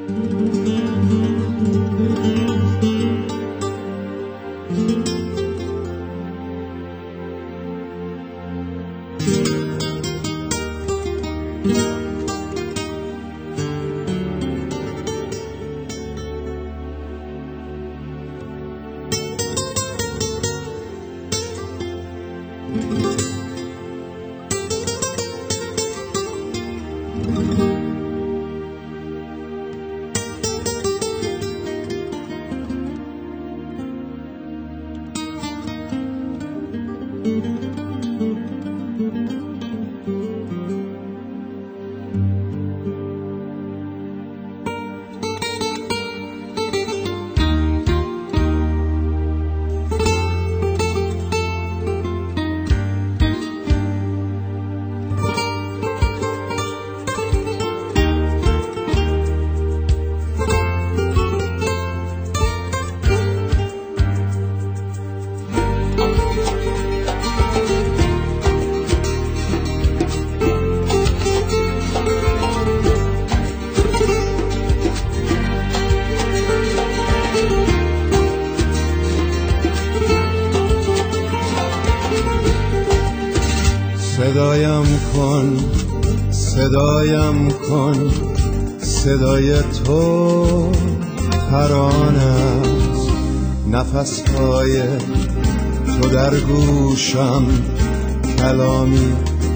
صدایم کن صدای تو ترانه است، نفسهای تو در گوشم کلامی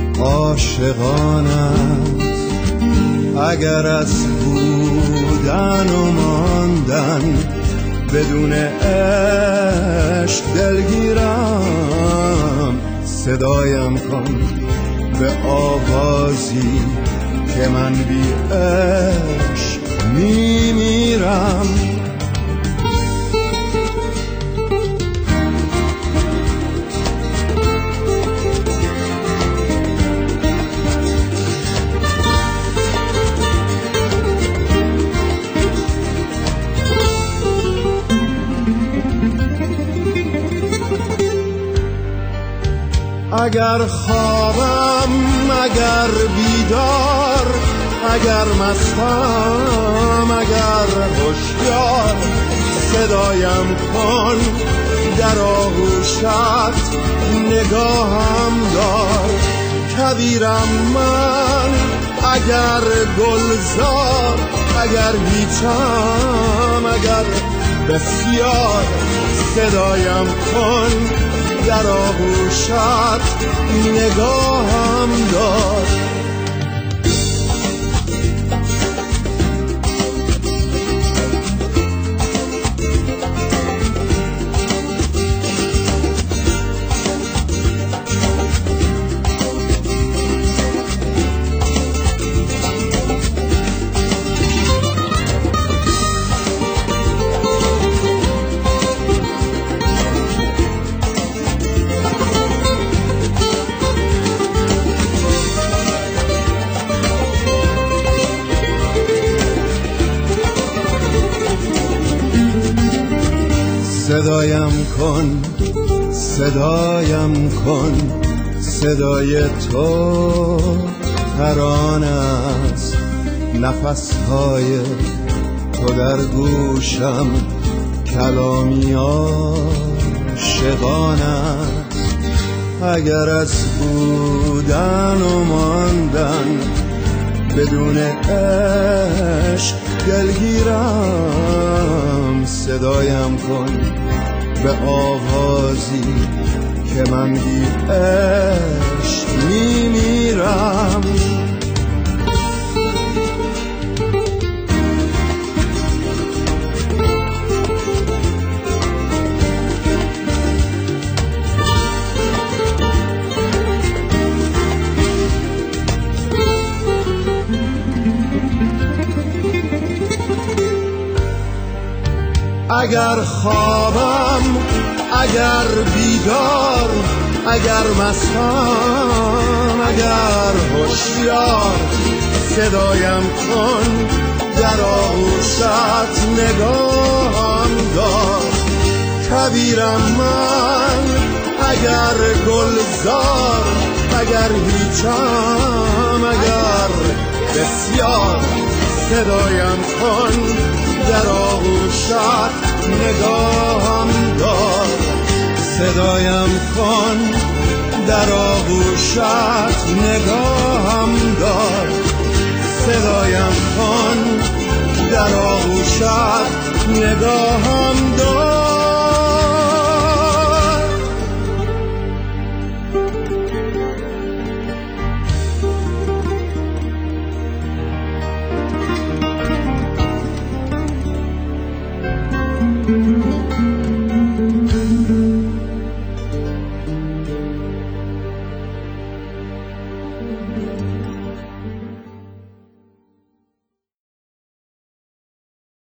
عاشقانه است. اگر از بودن و ماندن بدون عشق دلگیرم، صدایم کن به آوازی که من بی عشق میمیرم. اگر خوابم، اگر بیدار، اگر مستم، اگر هوشیار، صدایم کن در آغوشت، نگاهم دار. کویرم من اگر گلزار، اگر هیچم، اگر بسیار، صدایم کن در آغوشت، نگاهم دار. صدایم کن، صدایم کن، صدای تو ترانه است، نفسهای تو در گوشم کلامی عاشقانه است. اگر از بودن و ماندن بدون عشق دلگیرم، صدایم کن به آوازی که من بی عشق میمیرم. اگر خوابم، اگر بیدار، اگر مستم، اگر هوشیار، صدایم کن در آغوشت، نگاهم دار. کویرم من اگر گلزار، اگر هیچم، اگر بسیار، صدایم کن در آغوشت نگاهم دار صدایم کن در آغوشت نگاهم دار صدایم کن در آغوشت نگاهم دار